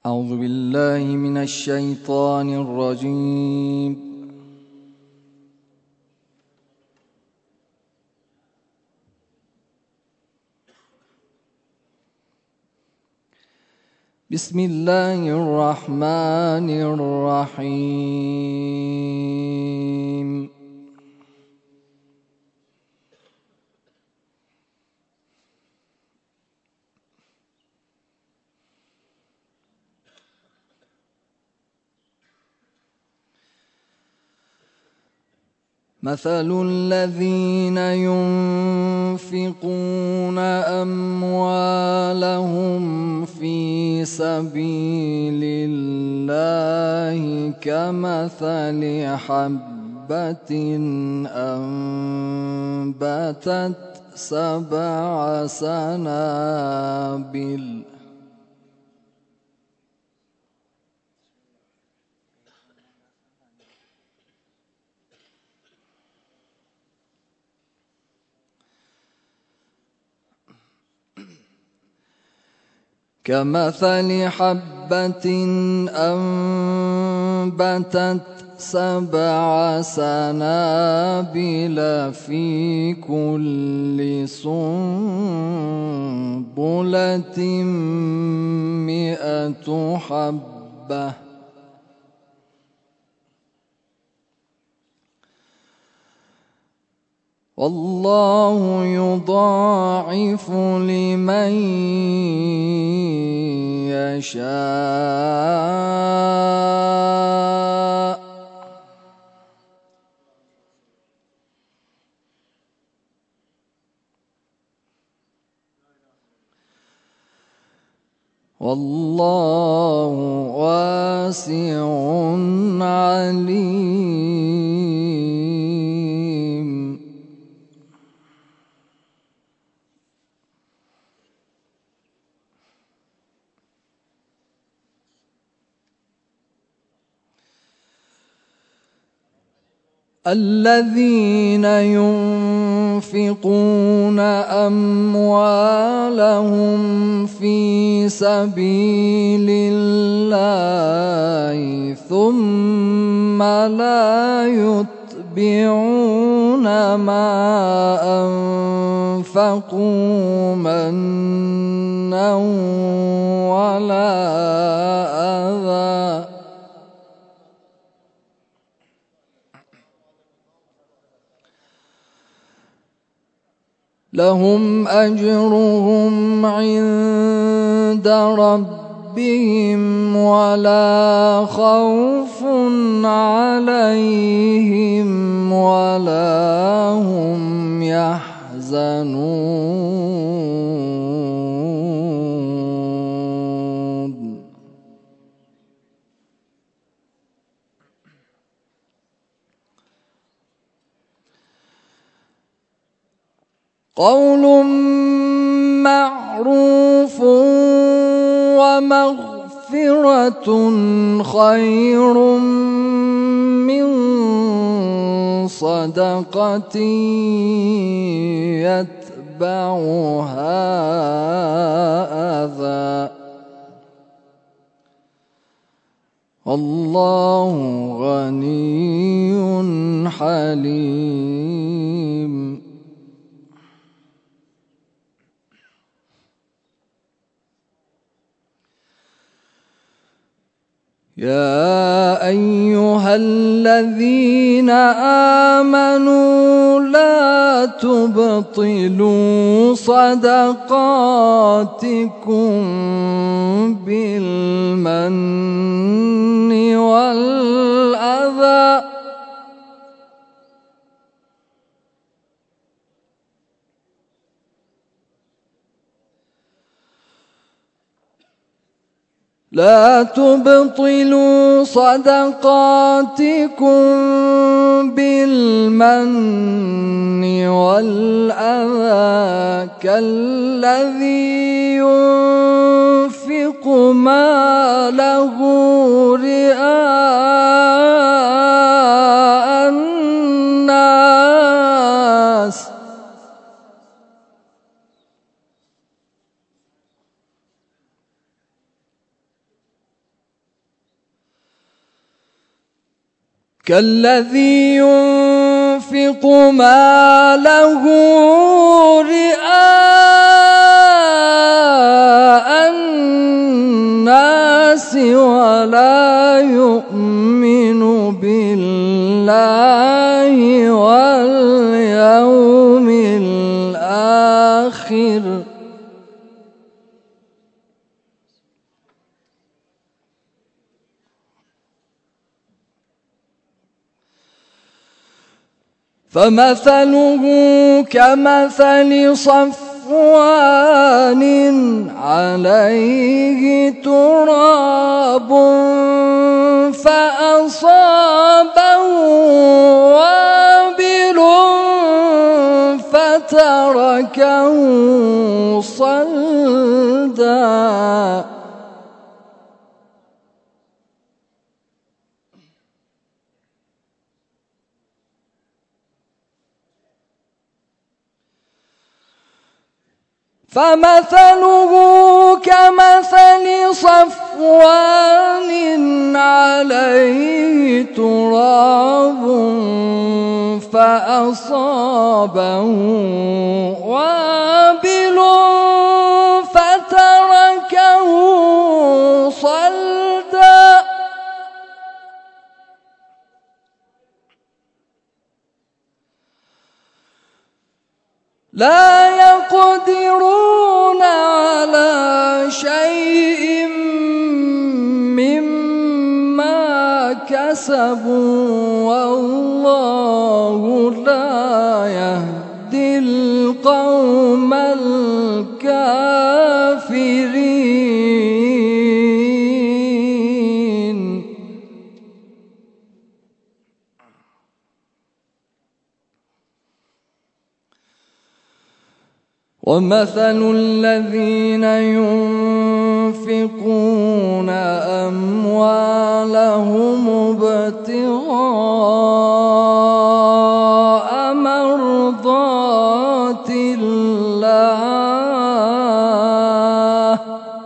أعوذ بالله من الشيطان الرجيم. بسم الله الرحمن الرحيم. مثل الذين ينفقون أموالهم في سبيل الله كمثل حبة أنبتت 7 سنابل كمثل حبة أنبتت 7 سنابل في كل سنبلة 100 حبة والله يضاعف لمن يشاء والله واسع عليم. الذين ينفقون أموالهم في سبيل الله ثم لا يتبعون ما أنفقوا منا ولا أذى لهم أجرهم عند ربهم ولا خوف عليهم ولا هم يحزنون. قول معروف ومغفرة خير من صدقة يتبعها أذى والله غني حليم. يا أيها الذين آمنوا لا تبطلوا صدقاتكم بالمن والأذى لا تبطلوا صدقاتكم بالمن والأذى كالذي ينفق ماله رئاء الناس كالذي ينفق ماله رئاء الناس ولا يؤمن بالله واليوم الآخر فمثله كمثل صفوان عليه تراب فأصابه وابل فتركه صلدا فمثله كمثل صفوان عليه تراب فأصابه وابل فتركه صلدا لا يقدرون على شيء مما كسبوا والله لا يهدي القوم الكافرين ومثل الذين ينفقون أموالهم ابتغاء مرضات الله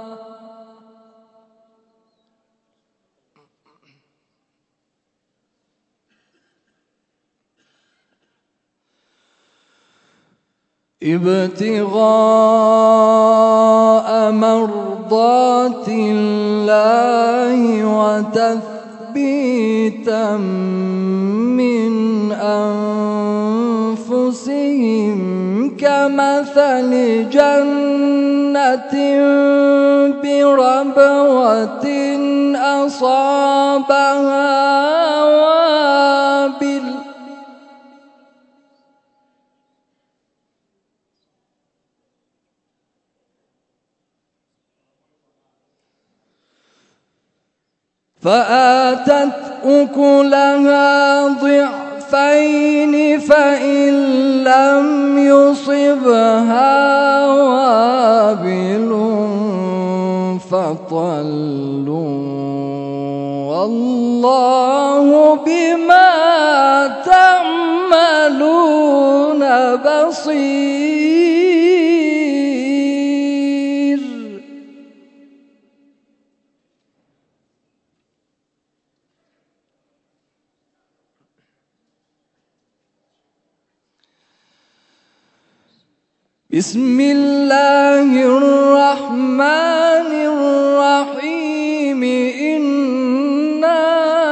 وتثبيتا من أنفسهم كمثل جنة بربوة أصابها وابل فآتت أكلها ضعفين فإن لم يصبها وابل فطل والله بما تعملون بصير بسم الله الرحمن الرحيم إنا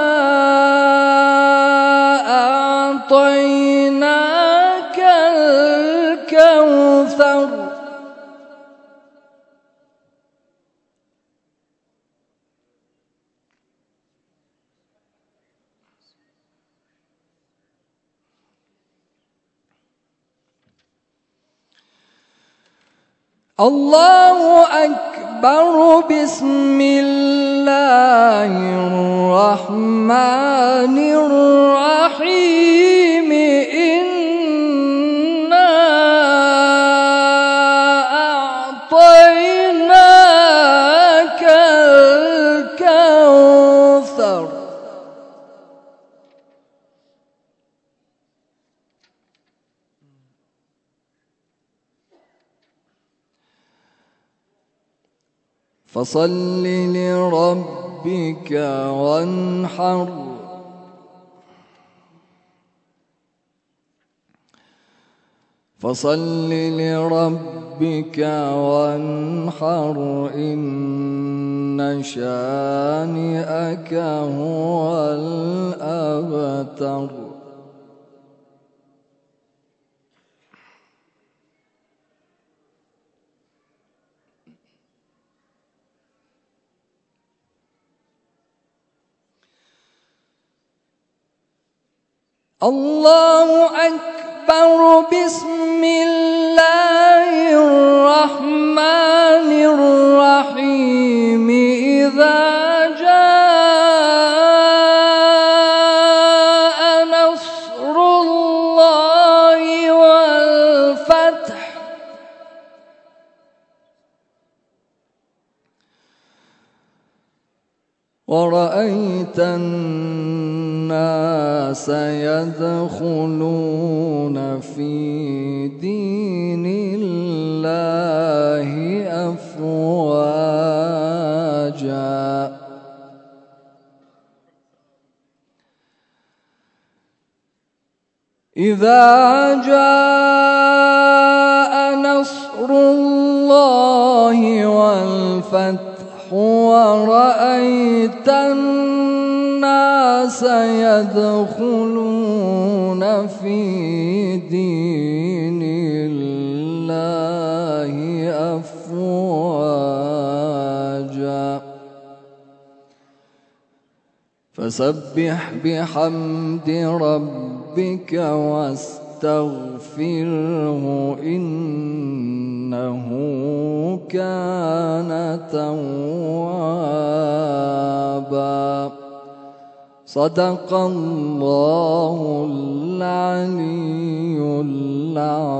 أعطيناك الكوثر الله أكبر بسم الله الرحمن الرحيم إنا أعطيناك الكوثر فصل لربك وانحر فصل لربك وانحر إن شانئك هو الأبتر. الله أكبر. بسم الله الرحمن الرحيم. إذا جاء نصر الله والفتح ورأيت الناس يدخلون في دين الله أفواجا. إذا جاء نصر الله والفتح ورأيت الناس يدخلون في دين الله أفواجا فسبح بحمد ربك واستغفره إنه كان توابا. صدق الله العلي العظيم.